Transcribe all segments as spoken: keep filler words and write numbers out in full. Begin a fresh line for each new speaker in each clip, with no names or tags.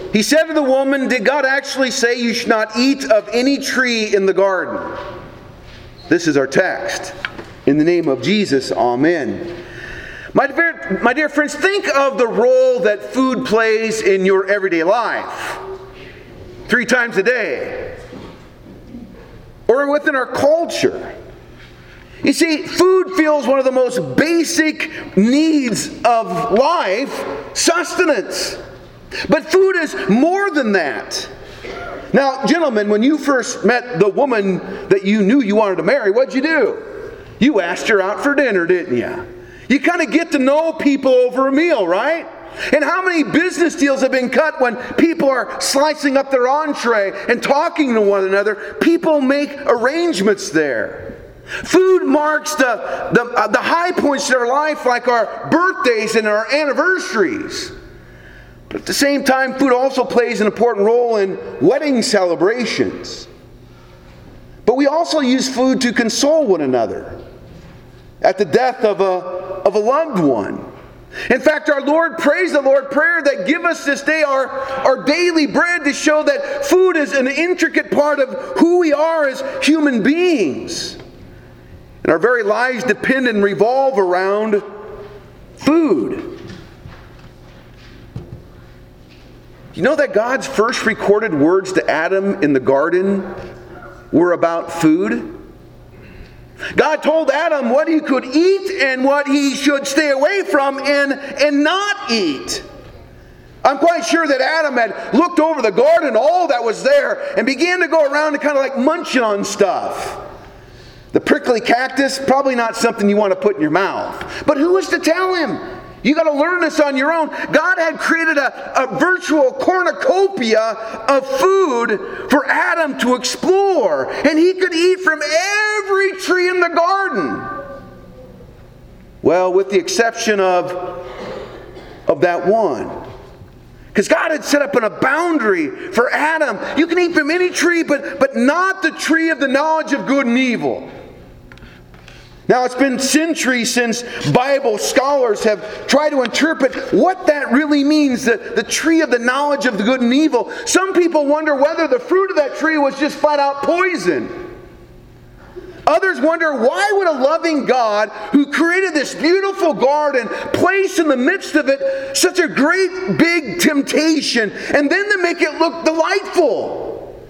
He said to the woman, did God actually say you should not eat of any tree in the garden? This is our text. In the name of Jesus, amen. My dear, my dear friends, think of the role that food plays in your everyday life. Three times a day. Or within our culture. You see, food fills one of the most basic needs of life, sustenance. But food is more than that. Now, gentlemen, when you first met the woman that you knew you wanted to marry, what'd you do? You asked her out for dinner, didn't you? You kind of get to know people over a meal, right? And how many business deals have been cut when people are slicing up their entree and talking to one another? People make arrangements there. Food marks the, the, uh, the high points in our life, like our birthdays and our anniversaries. But at the same time, food also plays an important role in wedding celebrations. But we also use food to console one another at the death of a, of a loved one. In fact, our Lord prays the Lord prayer that give us this day our, our daily bread, to show that food is an intricate part of who we are as human beings. And our very lives depend and revolve around food. You know that God's first recorded words to Adam in the garden were about food? God told Adam what he could eat and what he should stay away from and, and not eat. I'm quite sure that Adam had looked over the garden, all that was there, and began to go around and kind of like munching on stuff. The prickly cactus, probably not something you want to put in your mouth. But who was to tell him? You got to learn this on your own. God had created a, a virtual cornucopia of food for Adam to explore. And he could eat from every tree in the garden. Well, with the exception of, of that one. Because God had set up a boundary for Adam. You can eat from any tree, but, but not the tree of the knowledge of good and evil. Now, it's been centuries since Bible scholars have tried to interpret what that really means, the, the tree of the knowledge of the good and evil. Some people wonder whether the fruit of that tree was just flat out poison. Others wonder, why would a loving God who created this beautiful garden place in the midst of it such a great big temptation, and then to make it look delightful?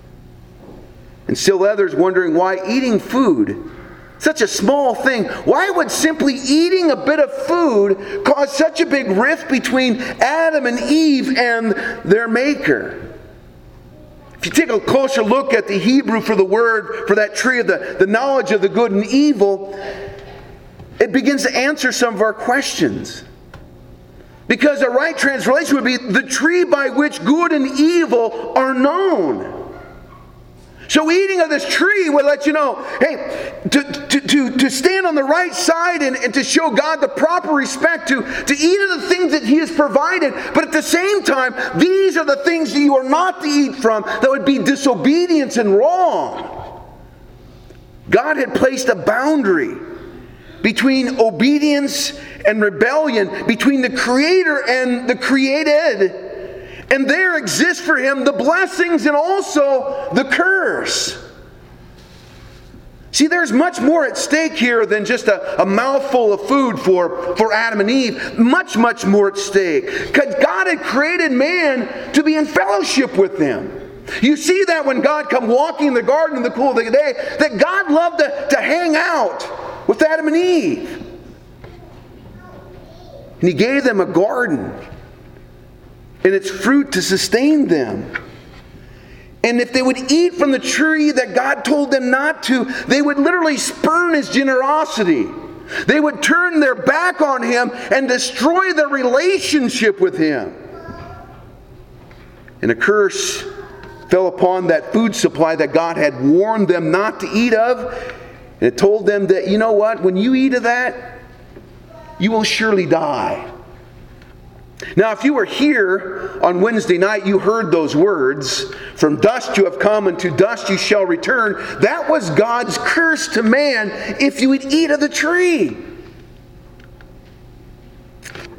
And still others wondering why eating food, such a small thing, why would simply eating a bit of food cause such a big rift between Adam and Eve and their Maker? If you take a closer look at the Hebrew for the word for that tree of the, the knowledge of the good and evil, it begins to answer some of our questions. Because a right translation would be the tree by which good and evil are known. So eating of this tree would let you know, hey, to, to, to, to stand on the right side and, and to show God the proper respect, to, to eat of the things that He has provided. But at the same time, these are the things that you are not to eat from that would be disobedience and wrong. God had placed a boundary between obedience and rebellion, between the Creator and the created. And there exists for him the blessings and also the curse. See, there's much more at stake here than just a, a mouthful of food for, for Adam and Eve. Much, much more at stake. Because God had created man to be in fellowship with him. You see that when God come walking in the garden in the cool of the day, that God loved to, to hang out with Adam and Eve. And He gave them a garden and its fruit to sustain them. And if they would eat from the tree that God told them not to, they would literally spurn His generosity. They would turn their back on Him and destroy their relationship with Him. And a curse fell upon that food supply that God had warned them not to eat of. And it told them that, you know what, when you eat of that, you will surely die. Now, if you were here on Wednesday night, you heard those words, from dust you have come and to dust you shall return. That was God's curse to man if you would eat of the tree.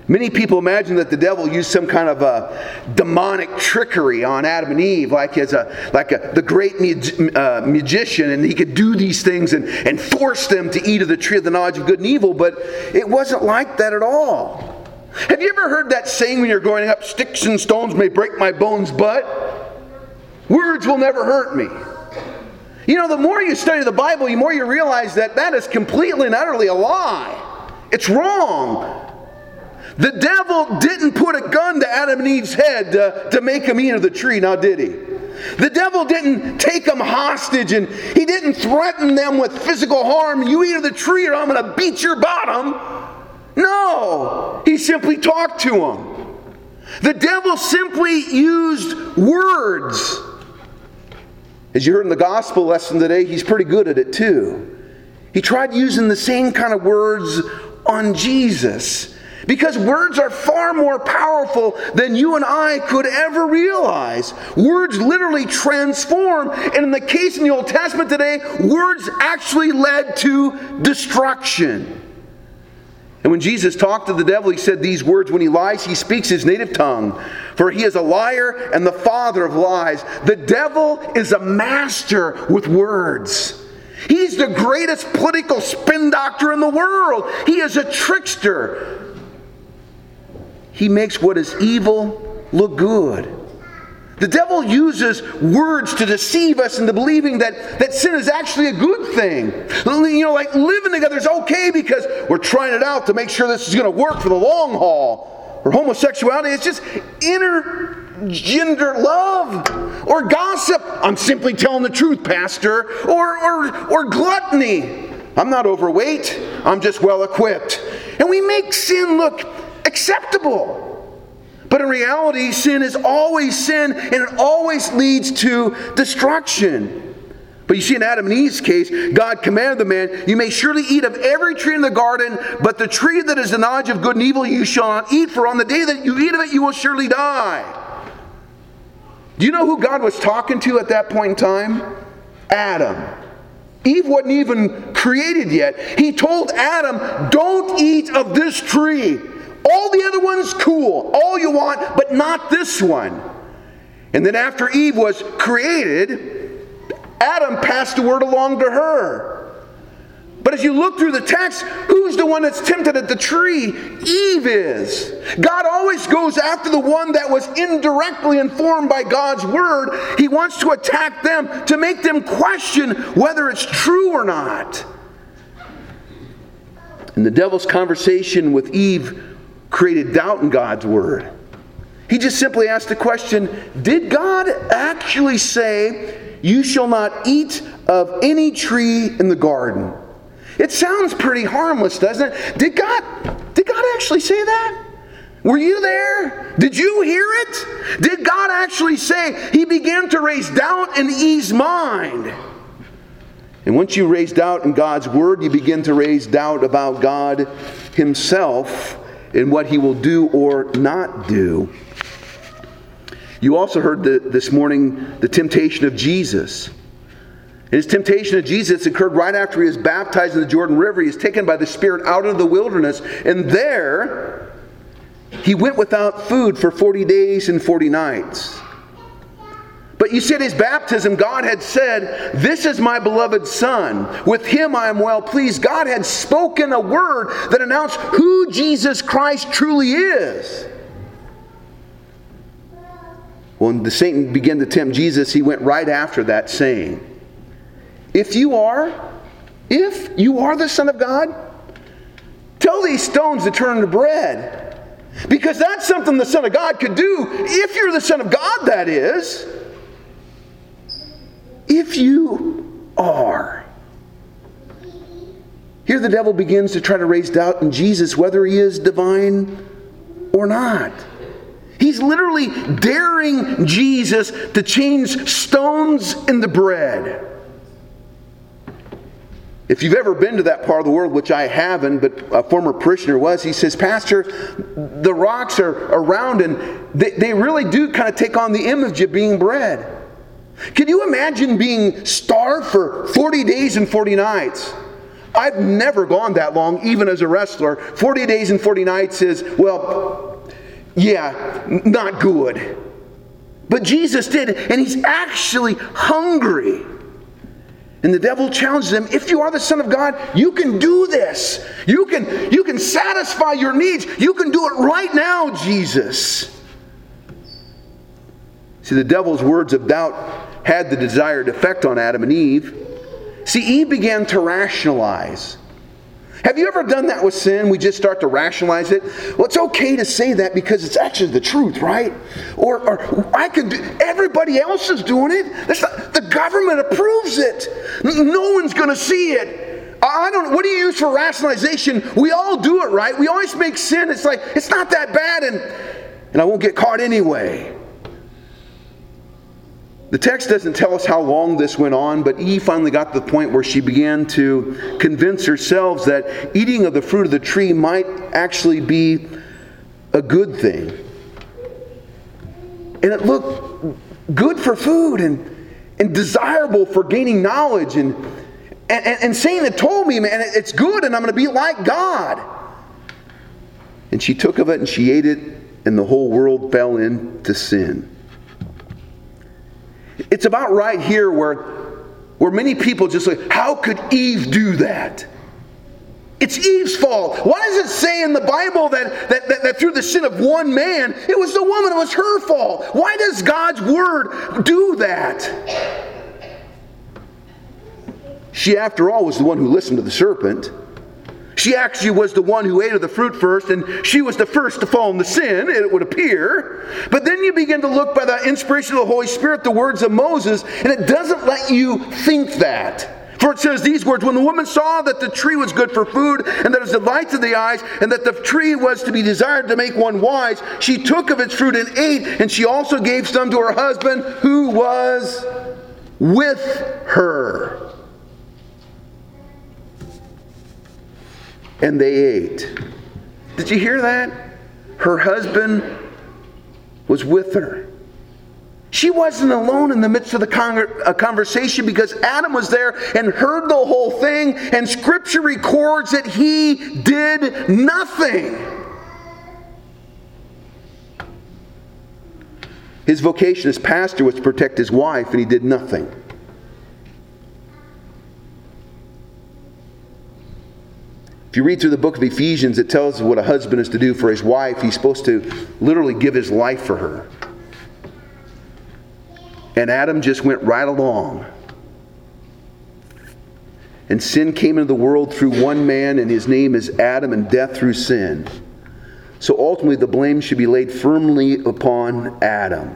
Many people imagine that the devil used some kind of a demonic trickery on Adam and Eve, like as a like a, the great mag- uh, magician, and he could do these things and, and force them to eat of the tree of the knowledge of good and evil, but it wasn't like that at all. Have you ever heard that saying when you're growing up, sticks and stones may break my bones, but words will never hurt me? You know, the more you study the Bible, the more you realize that that is completely and utterly a lie. It's wrong. The devil didn't put a gun to Adam and Eve's head to, to make them eat of the tree, now did he? The devil didn't take them hostage, and he didn't threaten them with physical harm. You eat of the tree or I'm going to beat your bottom. No, he simply talked to them. The devil simply used words. As you heard in the gospel lesson today, he's pretty good at it too. He tried using the same kind of words on Jesus. Because words are far more powerful than you and I could ever realize. Words literally transform. And in the case in the Old Testament today, words actually led to destruction. And when Jesus talked to the devil, he said these words, when he lies, he speaks his native tongue. For he is a liar and the father of lies. The devil is a master with words. He's the greatest political spin doctor in the world. He is a trickster. He makes what is evil look good. The devil uses words to deceive us into believing that, that sin is actually a good thing. You know, like living together is okay because we're trying it out to make sure this is going to work for the long haul. Or homosexuality is just intergender love. Or gossip. I'm simply telling the truth, Pastor. Or, or, or gluttony. I'm not overweight. I'm just well equipped. And we make sin look acceptable. But in reality, sin is always sin, and it always leads to destruction. But you see, in Adam and Eve's case, God commanded the man, you may surely eat of every tree in the garden, but the tree that is the knowledge of good and evil you shall not eat, for on the day that you eat of it, you will surely die. Do you know who God was talking to at that point in time? Adam. Eve wasn't even created yet. He told Adam, don't eat of this tree. All the other ones, cool. All you want, but not this one. And then after Eve was created, Adam passed the word along to her. But as you look through the text, who's the one that's tempted at the tree? Eve is. God always goes after the one that was indirectly informed by God's word. He wants to attack them to make them question whether it's true or not. And the devil's conversation with Eve created doubt in God's word. He just simply asked the question, did God actually say, you shall not eat of any tree in the garden? It sounds pretty harmless, doesn't it? Did God, did God actually say that? Were you there? Did you hear it? Did God actually say? He began to raise doubt in Eve's mind. And once you raise doubt in God's word, you begin to raise doubt about God himself and what he will do or not do. You also heard the, this morning the temptation of Jesus. And his temptation of Jesus occurred right after he was baptized in the Jordan River. He was taken by the Spirit out into the wilderness. And there, he went without food for forty days and forty nights. But you see, at his baptism, God had said, this is my beloved Son. With him I am well pleased. God had spoken a word that announced who Jesus Christ truly is. When the Satan began to tempt Jesus, he went right after that saying, If you are, if you are the Son of God, tell these stones to turn to bread. Because that's something the Son of God could do. If you're the Son of God, that is. If you are. Here the devil begins to try to raise doubt in Jesus whether he is divine or not. He's literally daring Jesus to change stones into bread. If you've ever been to that part of the world, which I haven't, but a former parishioner was, he says, Pastor, the rocks are around and they, they really do kind of take on the image of being bread. Can you imagine being starved for forty days and forty nights? I've never gone that long, even as a wrestler. forty days and forty nights is, well, yeah, not good. But Jesus did, and he's actually hungry. And the devil challenges him, if you are the Son of God, you can do this. You can, you can satisfy your needs. You can do it right now, Jesus. See, the devil's words of doubt had the desired effect on Adam and Eve. See, Eve began to rationalize. Have you ever done that with sin? We just start to rationalize it. Well, it's okay to say that because it's actually the truth, right? Or, or I could do, everybody else is doing it. That's not, the government approves it. No one's going to see it. I don't. What do you use for rationalization? We all do it, right? We always make sin. It's like, it's not that bad, and, and I won't get caught anyway. The text doesn't tell us how long this went on, but Eve finally got to the point where she began to convince herself that eating of the fruit of the tree might actually be a good thing. And it looked good for food and, and desirable for gaining knowledge. And, and, and Satan had told me, man, it's good and I'm going to be like God. And she took of it and she ate it, and the whole world fell into sin. It's about right here where, where many people just say, how could Eve do that? It's Eve's fault. Why does it say in the Bible that, that, that, that through the sin of one man, it was the woman, it was her fault? Why does God's word do that? She, after all, was the one who listened to the serpent. She actually was the one who ate of the fruit first, and she was the first to fall into sin, it would appear. But then you begin to look by the inspiration of the Holy Spirit, the words of Moses, and it doesn't let you think that. For it says these words, when the woman saw that the tree was good for food, and that it was a delight to the eyes, and that the tree was to be desired to make one wise, she took of its fruit and ate, and she also gave some to her husband who was with her. And they ate. Did you hear that? Her husband was with her. She wasn't alone in the midst of the con- a conversation, because Adam was there and heard the whole thing, and Scripture records that he did nothing. His vocation as pastor was to protect his wife, and he did nothing. If you read through the book of Ephesians, it tells us what a husband is to do for his wife. He's supposed to literally give his life for her. And Adam just went right along. And sin came into the world through one man, and his name is Adam, and death through sin. So ultimately the blame should be laid firmly upon Adam.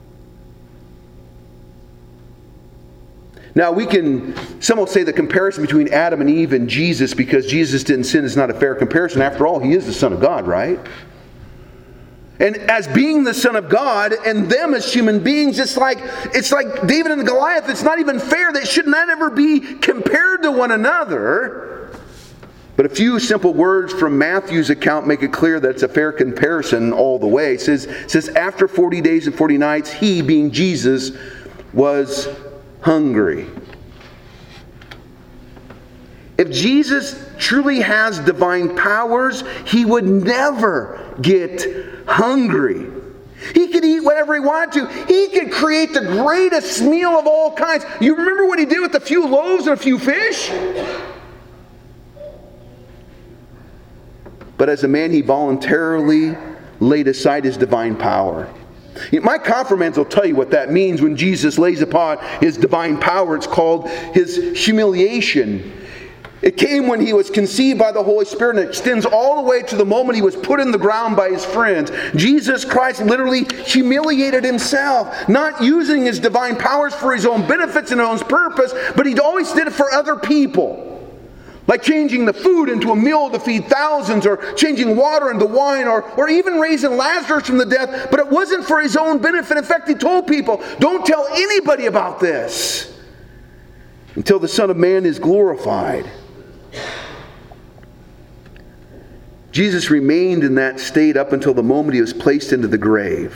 Now we can, some will say the comparison between Adam and Eve and Jesus, because Jesus didn't sin, is not a fair comparison. After all, he is the Son of God, right? And as being the Son of God and them as human beings, it's like it's like David and Goliath. It's not even fair. They should not ever be compared to one another. But a few simple words from Matthew's account make it clear that it's a fair comparison all the way. It says, it says after forty days and forty nights, he, being Jesus, was hungry. If Jesus truly has divine powers, he would never get hungry. He could eat whatever he wanted to. He could create the greatest meal of all kinds. You remember what he did with a few loaves and a few fish? But as a man, he voluntarily laid aside his divine power. My confirmants will tell you what that means when Jesus lays upon his divine power. It's called his humiliation. It came when he was conceived by the Holy Spirit, and it extends all the way to the moment he was put in the ground by his friends. Jesus Christ literally humiliated himself, not using his divine powers for his own benefits and his own purpose, but he always did it for other people. Like changing the food into a meal to feed thousands, or changing water into wine, or, or even raising Lazarus from the death. But it wasn't for his own benefit. In fact, he told people, don't tell anybody about this until the Son of Man is glorified. Jesus remained in that state up until the moment he was placed into the grave.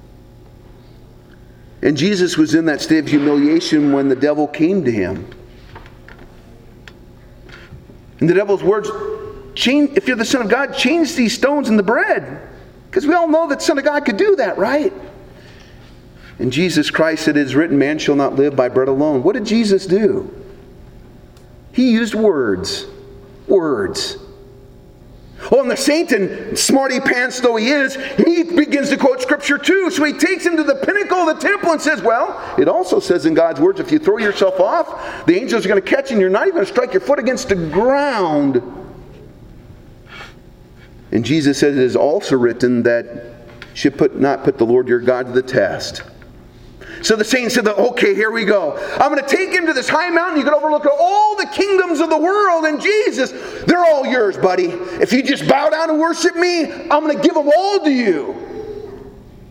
And Jesus was in that state of humiliation when the devil came to him. And the devil's words, change, if you're the Son of God, change these stones into bread. Because we all know that the Son of God could do that, right? And Jesus Christ said, it is written, man shall not live by bread alone. What did Jesus do? He used words. Words. Oh, and the Satan, smarty pants though he is, he begins to quote Scripture too. So he takes him to the pinnacle of the temple and says, well, it also says in God's words, if you throw yourself off, the angels are going to catch you and you're not even going to strike your foot against the ground. And Jesus says it is also written that you should put, not put the Lord your God to the test. So the Satan said, okay, here we go. I'm going to take him to this high mountain. You can overlook all the kingdoms of the world. And Jesus, they're all yours, buddy. If you just bow down and worship me, I'm going to give them all to you.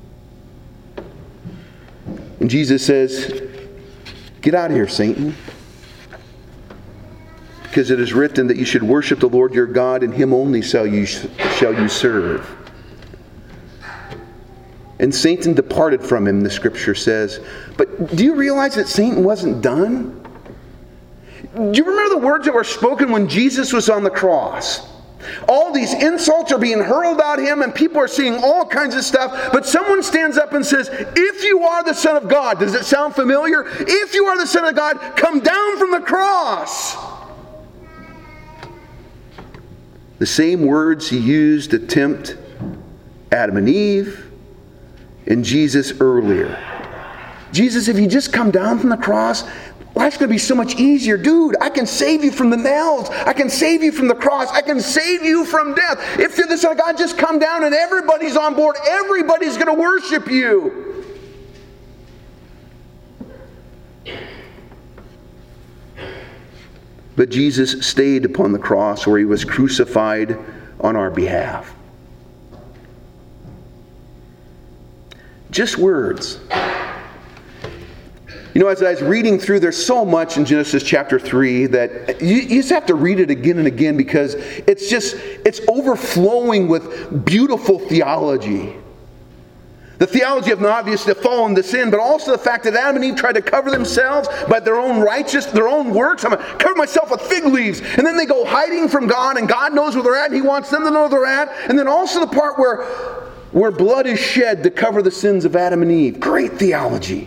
And Jesus says, get out of here, Satan. Because it is written that you should worship the Lord your God, and him only shall you, shall you serve. And Satan departed from him, the Scripture says. But do you realize that Satan wasn't done? Do you remember the words that were spoken when Jesus was on the cross? All these insults are being hurled at him, and people are seeing all kinds of stuff. But someone stands up and says, if you are the Son of God, does it sound familiar? If you are the Son of God, come down from the cross. The same words he used to tempt Adam and Eve and Jesus earlier. Jesus, if you just come down from the cross, life's going to be so much easier. Dude, I can save you from the nails. I can save you from the cross. I can save you from death. If you're the Son of God, just come down and everybody's on board. Everybody's going to worship you. But Jesus stayed upon the cross where he was crucified on our behalf. Just words. You know, as I was reading through, there's so much in Genesis chapter three that you, you just have to read it again and again because it's just, it's overflowing with beautiful theology. The theology of not obviously the fall into sin, but also the fact that Adam and Eve tried to cover themselves by their own righteous, their own works. I'm going to cover myself with fig leaves. And then they go hiding from God, and God knows where they're at, and He wants them to know where they're at. And then also the part where, where blood is shed to cover the sins of Adam and Eve. Great theology.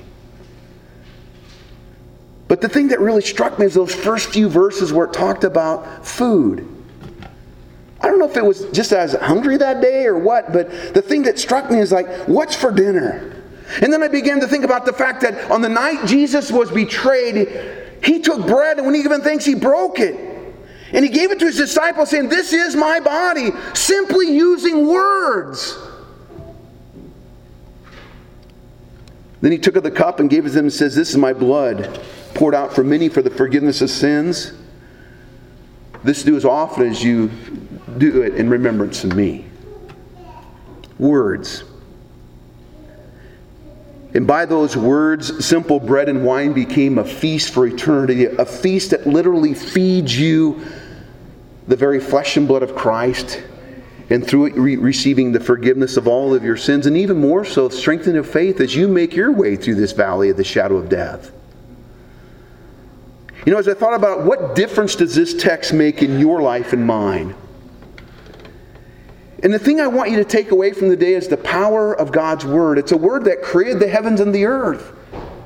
But the thing that really struck me is those first few verses where it talked about food. I don't know if it was just I was hungry that day or what, but the thing that struck me is like, what's for dinner? And then I began to think about the fact that on the night Jesus was betrayed, He took bread, and when He given thanks, He broke it. And He gave it to His disciples saying, this is my body, simply using words. Then He took of the cup and gave it to them and says, this is my blood, poured out for many for the forgiveness of sins. This do as often as you do it in remembrance of me. Words. And by those words, simple bread and wine became a feast for eternity, a feast that literally feeds you the very flesh and blood of Christ, and through it re- receiving the forgiveness of all of your sins, and even more so, strengthening of faith as you make your way through this valley of the shadow of death. You know, as I thought about what difference does this text make in your life and mine? And the thing I want you to take away from the day is the power of God's Word. It's a Word that created the heavens and the earth.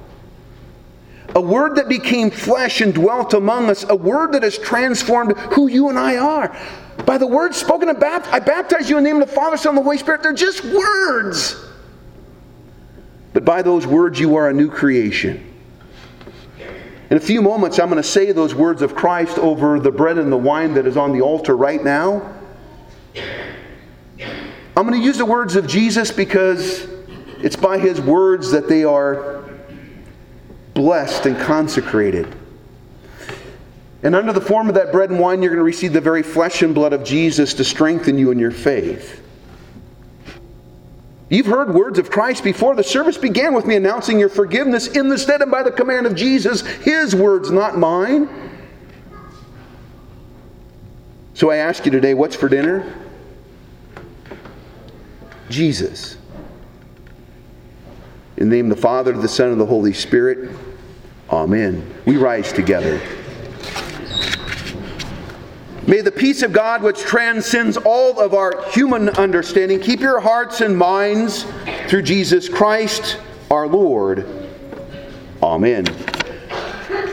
A Word that became flesh and dwelt among us. A Word that has transformed who you and I are. By the words spoken and baptized, I baptize you in the name of the Father, Son, and the Holy Spirit. They're just words. But by those words you are a new creation. In a few moments, I'm going to say those words of Christ over the bread and the wine that is on the altar right now. I'm going to use the words of Jesus because it's by His words that they are blessed and consecrated. And under the form of that bread and wine, you're going to receive the very flesh and blood of Jesus to strengthen you in your faith. You've heard words of Christ before. The service began with me announcing your forgiveness in the stead and by the command of Jesus. His words, not mine. So I ask you today, what's for dinner? Jesus. In the name of the Father, the Son, and the Holy Spirit. Amen. We rise together. May the peace of God, which transcends all of our human understanding, keep your hearts and minds through Jesus Christ our Lord. Amen.